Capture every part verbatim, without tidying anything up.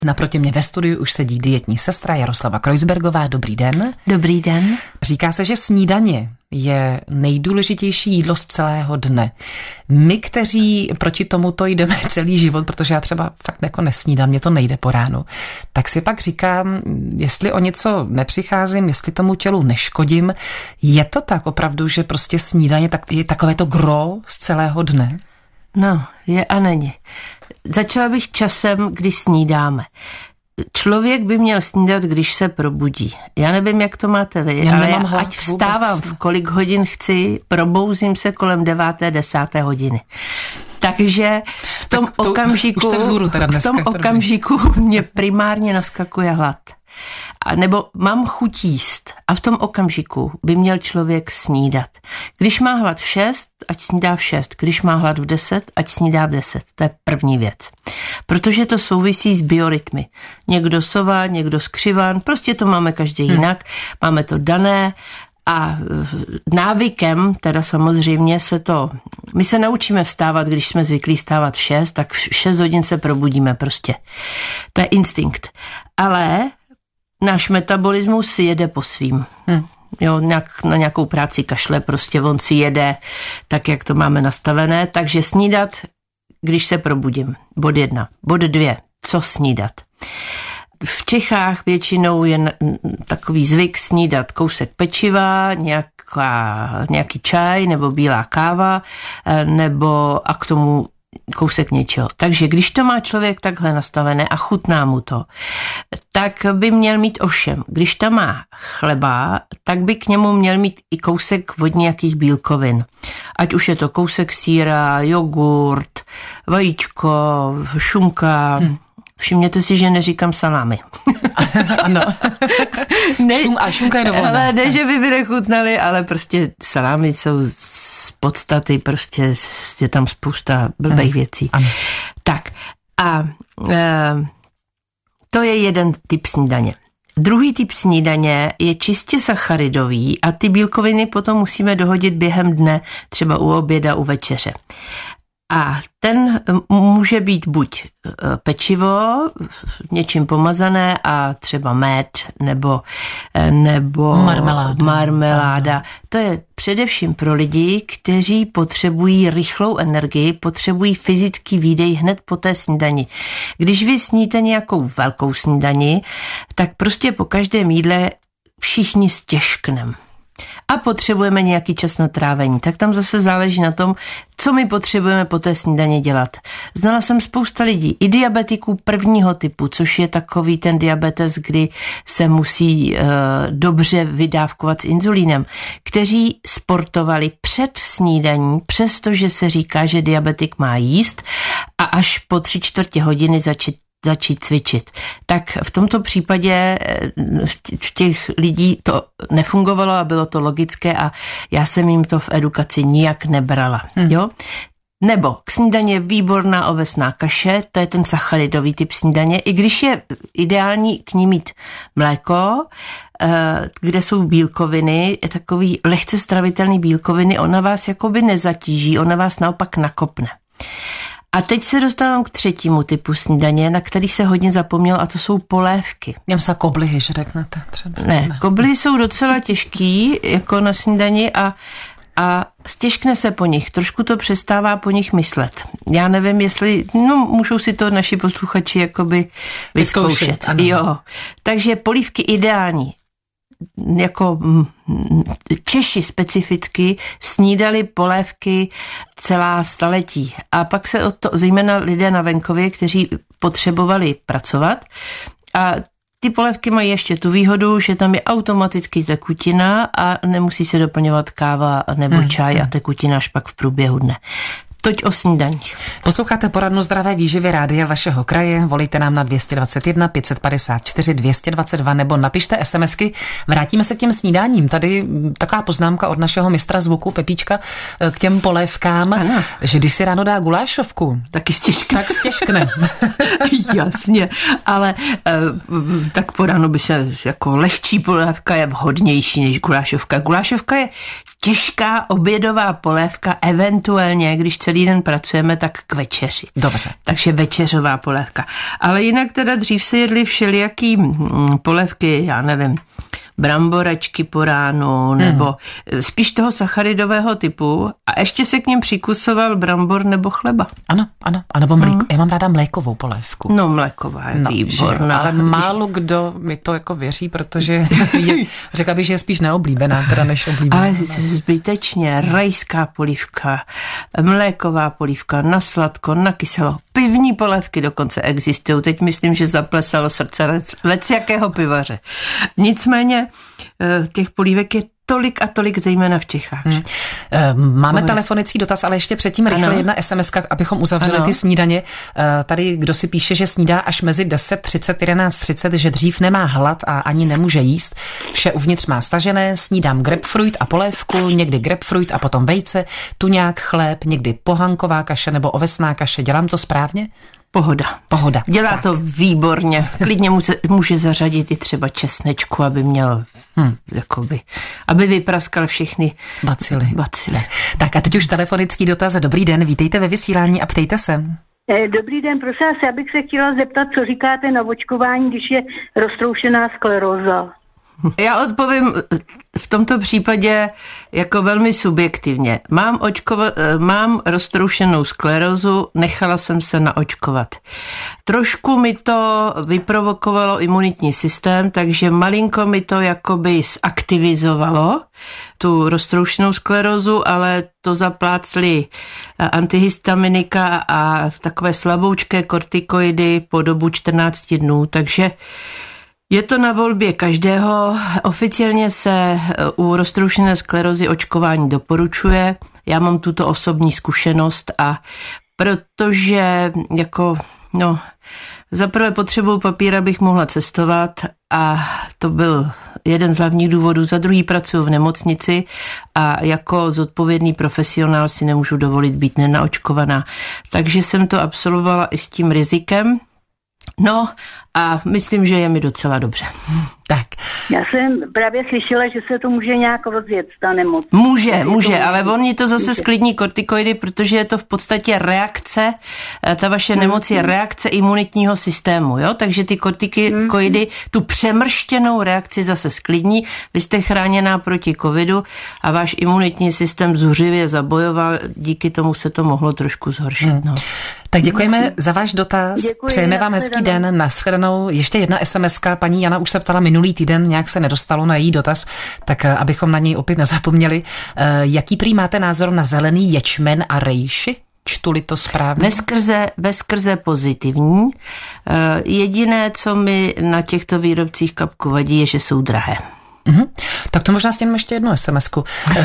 Naproti mě ve studiu už sedí dietní sestra Jaroslava Kreuzbergová. Dobrý den. Dobrý den. Říká se, že snídaně je nejdůležitější jídlo z celého dne. My, kteří proti tomuto jdeme celý život, protože já třeba fakt jako nesnídám, mě to nejde po ránu, tak si pak říkám, jestli o něco nepřicházím, jestli tomu tělu neškodím. Je to tak opravdu, že prostě snídaně je takové to gro z celého dne? No, je a není. Začala bych časem, kdy snídáme. Člověk by měl snídat, když se probudí. Já nevím, jak to máte vy, já ale já, hlad, ať vstávám vůbec. V kolik hodin chci, probouzím se kolem deváté, desáté hodiny. Takže v tom tak to, okamžiku, vzůru teda dneska, v tom okamžiku mě primárně naskakuje hlad. A nebo mám chuť jíst a v tom okamžiku by měl člověk snídat. Když má hlad v šest, ať snídá v šest. Když má hlad v deset, ať snídá v deset. To je první věc. Protože to souvisí s biorytmy. Někdo sova, někdo skřivan, prostě to máme každý hmm. jinak. Máme to dané a návykem, teda samozřejmě se to, my se naučíme vstávat, když jsme zvyklí vstávat v šest, tak v šest hodin se probudíme prostě. To je instinkt. Ale náš metabolismus si jede po svým. Hmm. Jo, nějak, na nějakou práci kašle, prostě on si jede tak, jak to máme nastavené. Takže snídat, když se probudím. Bod jedna. Bod dvě. Co snídat? V Čechách většinou je takový zvyk snídat kousek pečiva, nějaká, nějaký čaj nebo bílá káva, nebo a k tomu kousek něčeho. Takže když to má člověk takhle nastavené a chutná mu to, tak by měl mít ovšem. Když tam má chleba, tak by k němu měl mít i kousek od nějakých bílkovin. Ať už je to kousek sýra, jogurt, vajíčko, šunka. Hmm. Všimněte si, že neříkám salámy. Ano. Ne, Šum, a šunka je dovolená. Ale ne, že by by nechutnali, ale prostě salámy jsou z podstaty, prostě je tam spousta blbých ano. věcí. Ano. Tak a e, to je jeden typ snídaně. Druhý typ snídaně je čistě sacharidový a ty bílkoviny potom musíme dohodit během dne, třeba u oběda, u večeře. A ten může být buď pečivo, něčím pomazané a třeba med nebo, nebo marmeláda. marmeláda. To je především pro lidi, kteří potřebují rychlou energii, potřebují fyzický výdej hned po té snídani. Když vy sníte nějakou velkou snídani, tak prostě po každém jídle všichni stěžkneme. A potřebujeme nějaký čas na trávení. Tak tam zase záleží na tom, co my potřebujeme po té snídaně dělat. Znala jsem spousta lidí, i diabetiků prvního typu, což je takový ten diabetes, kdy se musí e, dobře vydávkovat s inzulínem, kteří sportovali před snídaní, přestože se říká, že diabetik má jíst a až po tři čtvrtě hodiny začít začít cvičit. Tak v tomto případě v těch lidí to nefungovalo a bylo to logické a já jsem jim to v edukaci nijak nebrala. Hmm. Jo? Nebo k snídaně výborná ovesná kaše, to je ten sacharidový typ snídaně, i když je ideální k ní mít mléko, kde jsou bílkoviny, takový lehce stravitelný bílkoviny, ona vás jakoby nezatíží, ona vás naopak nakopne. A teď se dostávám k třetímu typu snídaně, na který se hodně zapomnělo, a to jsou polévky. Měm se koblihy, že řeknete třeba. Ne, ne. Koblihy jsou docela těžký, jako na snídani a, a stěžkne se po nich, trošku to přestává po nich myslet. Já nevím, jestli, no můžou si to naši posluchači jakoby vyzkoušet. vyzkoušet jo. Takže polívky ideální. Jako Češi specificky snídali polévky celá staletí. A pak se o to, zejména lidé na venkově, kteří potřebovali pracovat. A ty polévky mají ještě tu výhodu, že tam je automaticky tekutina a nemusí se doplňovat káva nebo hmm. čaj a tekutina až pak v průběhu dne. Toť o snídaních. Posloucháte poradnu zdravé výživy rádia vašeho kraje. Volejte nám na dvě stě dvacet jedna, pět set padesát čtyři, dvě stě dvacet dva nebo napište SMSky. Vrátíme se k těm snídáním. Tady taková poznámka od našeho mistra zvuku Pepíčka k těm polévkám, ano. Že když si ráno dá gulášovku, taky stěžkne. Tak stěžkne. Jasně, ale tak po ráno by se jako lehčí polévka je vhodnější než gulášovka. Gulášovka je těžká obědová polévka, eventuálně, když celý den pracujeme, tak k večeři. Dobře. Takže večeřová polévka. Ale jinak teda dřív se jedly všelijaký mm, polévky, já nevím, bramboračky po ránu, nebo hmm. spíš toho sacharidového typu a ještě se k ním přikusoval brambor nebo chleba. Ano, ano, a nebo mlíko. Hmm. Já mám ráda mlékovou polévku. No, mléková je no, výborná. Ale málo kdo mi to jako věří, protože je, řekla bych, že je spíš neoblíbená, teda než oblíbená. Ale zbytečně, rajská polívka, mléková polívka, na sladko, na kyselo. Pivní polévky dokonce existují. Teď myslím, že zaplesalo srdce lec, lec jakého pivaře. Nicméně těch polívek je tolik a tolik, zejména v Čechách. Hmm. Máme Pohled. telefonický dotaz, ale ještě předtím rychle ano. jedna es em eska, abychom uzavřeli ano. ty snídaně. Tady kdo si píše, že snídá až mezi deset třicet, jedenáct třicet, že dřív nemá hlad a ani nemůže jíst. Vše uvnitř má stažené, snídám grapefruit a polévku, někdy grapefruit a potom vejce, tuňák, chléb, někdy pohanková kaše nebo ovesná kaše. Dělám to správně? Pohoda. Pohoda. Dělá tak. to výborně. Klidně může, může zařadit i třeba česnečku, aby měl, hmm. jakoby, aby vypraskal všechny bacily. bacily. Tak a teď už telefonický dotaz. Dobrý den, vítejte ve vysílání a ptejte se. Dobrý den, prosím vás, já bych se chtěla zeptat, co říkáte na očkování, když je roztroušená skleróza. Já odpovím v tomto případě jako velmi subjektivně. Mám, očkova- mám roztroušenou sklerózu, nechala jsem se naočkovat. Trošku mi to vyprovokovalo imunitní systém, takže malinko mi to jakoby zaktivizovalo tu roztroušenou sklerózu, ale to zaplácly antihistaminika a takové slaboučké kortikoidy po dobu čtrnáct dnů, takže je to na volbě každého. Oficiálně se u roztroušené sklerózy očkování doporučuje. Já mám tuto osobní zkušenost a protože jako, no, zaprvé potřebuji papír, abych mohla cestovat a to byl jeden z hlavních důvodů. Za druhý pracuji v nemocnici a jako zodpovědný profesionál si nemůžu dovolit být nenaočkovaná. Takže jsem to absolvovala i s tím rizikem. No a myslím, že je mi docela dobře. Tak. Já jsem právě slyšela, že se to může nějak rozjet, ta nemoc. Může, tak může, to ale oni to zase sklidní kortikoidy, protože je to v podstatě reakce, ta vaše hmm. nemoc je reakce imunitního systému, jo? Takže ty kortikoidy hmm. tu přemrštěnou reakci zase sklidní, vy jste chráněná proti covidu a váš imunitní systém zuřivě zabojoval, díky tomu se to mohlo trošku zhoršit. Hmm. No. Tak děkujeme za váš dotaz, Děkuji, přejeme vám hezký den, nashledanou. Ještě jedna es em eska, paní Jana už se ptala minulý týden, nějak se nedostalo na její dotaz, tak abychom na něj opět nezapomněli. Jaký prý máte názor na zelený ječmen a rejši? Čtu-li to správně? Veskrze, veskrze pozitivní. Jediné, co mi na těchto výrobcích kapku vadí, je, že jsou drahé. Uhum. Tak to možná stěneme ještě jednu es em esku.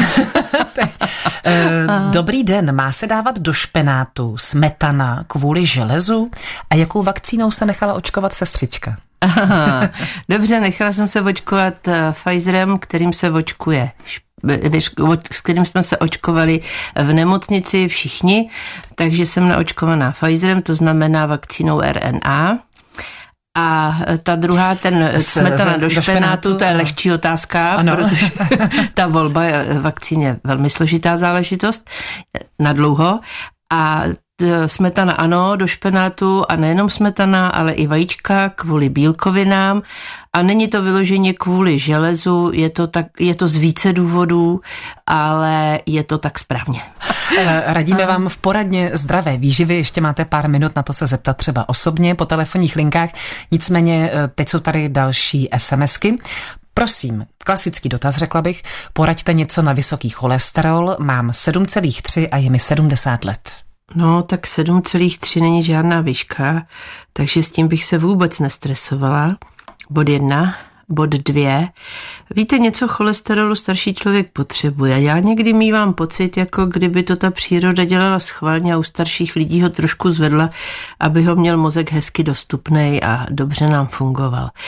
Dobrý den, má se dávat do špenátu smetana kvůli železu? A jakou vakcínou se nechala očkovat sestřička? Aha, dobře, nechala jsem se očkovat Pfizerem, kterým se očkuje, s kterým jsme se očkovali v nemocnici všichni, takže jsem naočkovaná Pfizerem, to znamená vakcínou er en á. A ta druhá, ten smetana do, do špenátu, špenátu, to je ano. lehčí otázka, ano. Protože ta volba vakcín je velmi složitá záležitost na dlouho. A smetana ano, do špenátu a nejenom smetana, ale i vajíčka kvůli bílkovinám. A není to vyloženě kvůli železu, je to, tak, je to z více důvodů, ale je to tak správně. Radíme vám v poradně zdravé výživy, ještě máte pár minut na to se zeptat třeba osobně po telefonních linkách, nicméně teď jsou tady další es em esky. Prosím, klasický dotaz, řekla bych, poraďte něco na vysoký cholesterol, mám sedm celá tři a je mi sedmdesát let. No, tak sedm celá tři není žádná výška, takže s tím bych se vůbec nestresovala. Bod jedna. Bod dvě. Víte, něco cholesterolu starší člověk potřebuje. Já někdy mívám pocit, jako kdyby to ta příroda dělala schválně a u starších lidí ho trošku zvedla, aby ho měl mozek hezky dostupnej a dobře nám fungoval.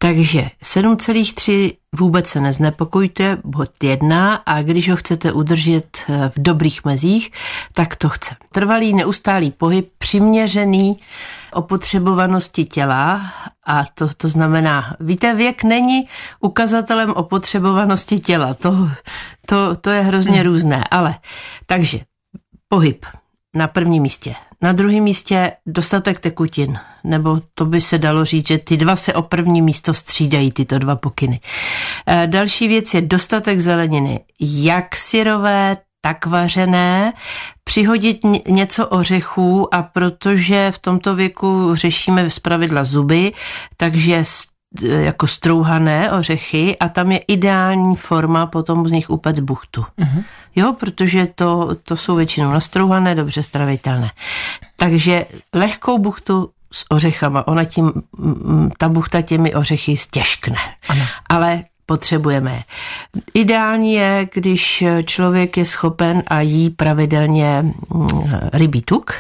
Takže sedm celá tři vůbec se neznepokojte, bod jedna, a když ho chcete udržet v dobrých mezích, tak to chce. Trvalý neustálý pohyb, přiměřený opotřebovanosti těla, a to, to znamená, víte, věk není ukazatelem opotřebovanosti těla, to, to, to je hrozně hmm. různé, ale takže pohyb na prvním místě. Na druhém místě dostatek tekutin, nebo to by se dalo říct, že ty dva se o první místo střídají, tyto dva pokyny. E, další věc je dostatek zeleniny, jak syrové, tak vařené, přihodit něco ořechů, a protože v tomto věku řešíme zpravidla zuby, takže jako strouhané ořechy, a tam je ideální forma potom z nich upéct buchtu. Uh-huh. Jo, protože to, to jsou většinou nastrouhané, dobře stravitelné. Takže lehkou buchtu s ořechama, ona tím, ta buchta těmi ořechy stěžkne. Ano. Ale potřebujeme je. Ideální je, když člověk je schopen a jí pravidelně rybí tuk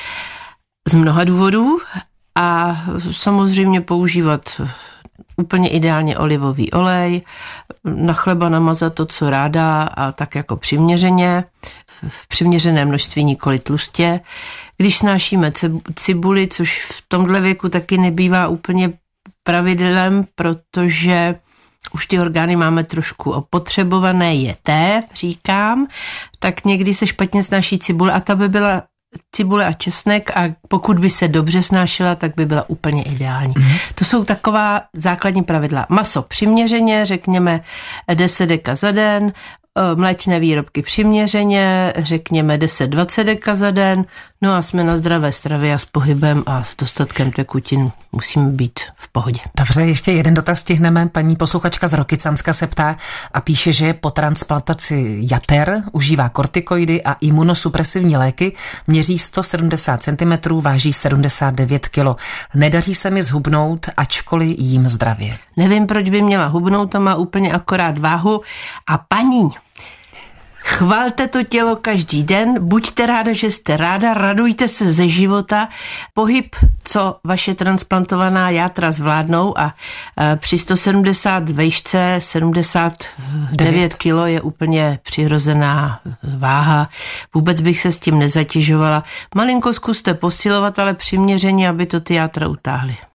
z mnoha důvodů, a samozřejmě používat úplně ideálně olivový olej, na chleba namazat to, co ráda, a tak jako přiměřeně, v přiměřené množství, nikoli tlustě. Když snášíme cibuli, což v tomhle věku taky nebývá úplně pravidelem, protože už ty orgány máme trošku opotřebované jeté, říkám, tak někdy se špatně snáší cibule, a ta by byla cibule a česnek, a pokud by se dobře snášela, tak by byla úplně ideální. Mm. To jsou taková základní pravidla. Maso přiměřeně, řekněme deset deka za den, mléčné výrobky přiměřeně, řekněme deset dvacet deka za den, no a jsme na zdravé stravě a s pohybem a s dostatkem tekutin musíme být v pohodě. Dobře, ještě jeden dotaz stihneme. Paní posluchačka z Rokycanska se ptá a píše, že je po transplantaci jater, užívá kortikoidy a imunosupresivní léky, měří sto sedmdesát centimetrů, váží sedmdesát devět kilo. Nedaří se mi zhubnout, ačkoliv jím zdravě. Nevím, proč by měla hubnout, to má úplně akorát váhu. A paní, chvalte to tělo každý den, buďte ráda, že jste ráda, radujte se ze života. Pohyb, co vaše transplantovaná játra zvládnou, a při sto sedmdesát vejšce sedmdesát devět kilo je úplně přirozená váha. Vůbec bych se s tím nezatěžovala. Malinko zkuste posilovat, ale přiměřeně, aby to ty játra utáhly.